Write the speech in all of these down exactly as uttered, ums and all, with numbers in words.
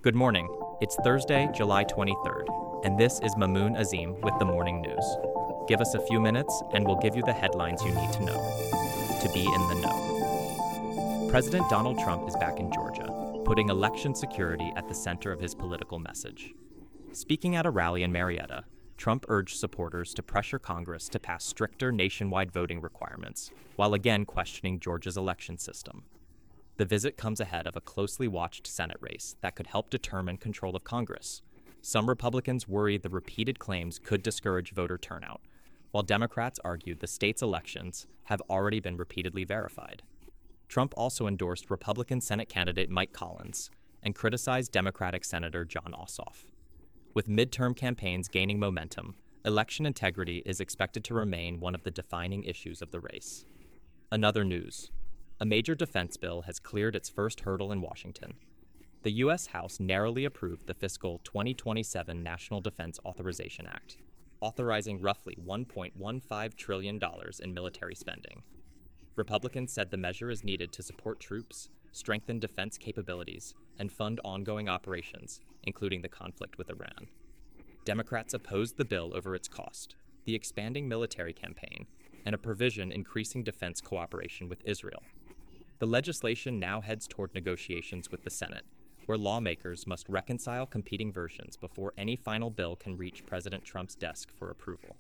Good morning. It's Thursday, July twenty-third, and this is Mamoon Azim with the Morning News. Give us a few minutes, and we'll give you the headlines you need to know. To be in the know. President Donald Trump is back in Georgia, putting election security at the center of his political message. Speaking at a rally in Marietta, Trump urged supporters to pressure Congress to pass stricter nationwide voting requirements, while again questioning Georgia's election system. The visit comes ahead of a closely watched Senate race that could help determine control of Congress. Some Republicans worry the repeated claims could discourage voter turnout, while Democrats argue the state's elections have already been repeatedly verified. Trump also endorsed Republican Senate candidate Mike Collins and criticized Democratic Senator Jon Ossoff. With midterm campaigns gaining momentum, election integrity is expected to remain one of the defining issues of the race. Another news. A major defense bill has cleared its first hurdle in Washington. The U S House narrowly approved the fiscal twenty twenty-seven National Defense Authorization Act, authorizing roughly one point one five trillion dollars in military spending. Republicans said the measure is needed to support troops, strengthen defense capabilities, and fund ongoing operations, including the conflict with Iran. Democrats opposed the bill over its cost, the expanding military campaign, and a provision increasing defense cooperation with Israel. The legislation now heads toward negotiations with the Senate, where lawmakers must reconcile competing versions before any final bill can reach President Trump's desk for approval.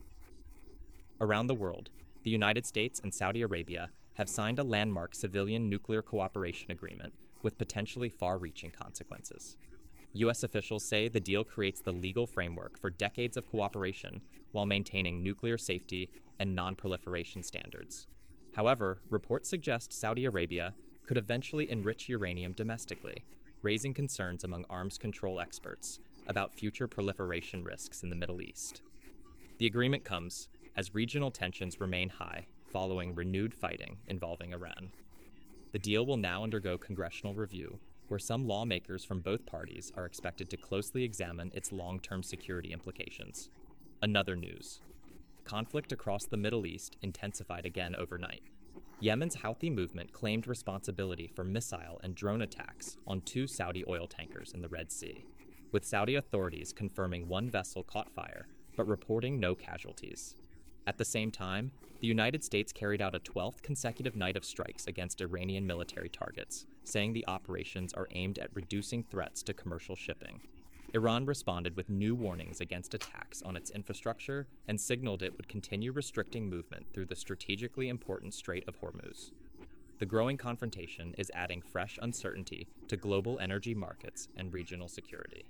Around the world, the United States and Saudi Arabia have signed a landmark civilian nuclear cooperation agreement with potentially far-reaching consequences. U S officials say the deal creates the legal framework for decades of cooperation while maintaining nuclear safety and non-proliferation standards. However, reports suggest Saudi Arabia could eventually enrich uranium domestically, raising concerns among arms control experts about future proliferation risks in the Middle East. The agreement comes as regional tensions remain high following renewed fighting involving Iran. The deal will now undergo congressional review, where some lawmakers from both parties are expected to closely examine its long-term security implications. Another news. Conflict across the Middle East intensified again overnight. Yemen's Houthi movement claimed responsibility for missile and drone attacks on two Saudi oil tankers in the Red Sea, with Saudi authorities confirming one vessel caught fire, but reporting no casualties. At the same time, the United States carried out a twelfth consecutive night of strikes against Iranian military targets, saying the operations are aimed at reducing threats to commercial shipping. Iran responded with new warnings against attacks on its infrastructure and signaled it would continue restricting movement through the strategically important Strait of Hormuz. The growing confrontation is adding fresh uncertainty to global energy markets and regional security.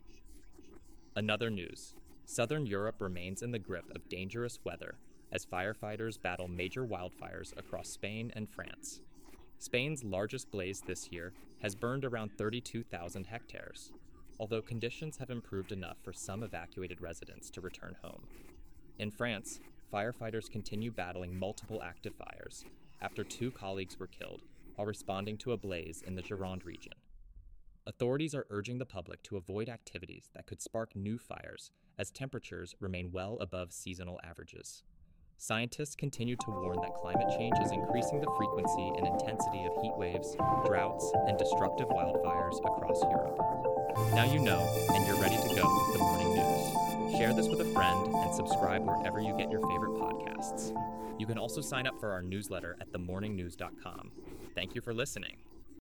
Another news. Southern Europe remains in the grip of dangerous weather as firefighters battle major wildfires across Spain and France. Spain's largest blaze this year has burned around thirty-two thousand hectares, although conditions have improved enough for some evacuated residents to return home. In France, firefighters continue battling multiple active fires after two colleagues were killed while responding to a blaze in the Gironde region. Authorities are urging the public to avoid activities that could spark new fires as temperatures remain well above seasonal averages. Scientists continue to warn that climate change is increasing the frequency and intensity of heat waves, droughts, and destructive wildfires across Europe. Now you know, and you're ready to go with the Morning News. Share this with a friend and subscribe wherever you get your favorite podcasts. You can also sign up for our newsletter at the morning news dot com. Thank you for listening.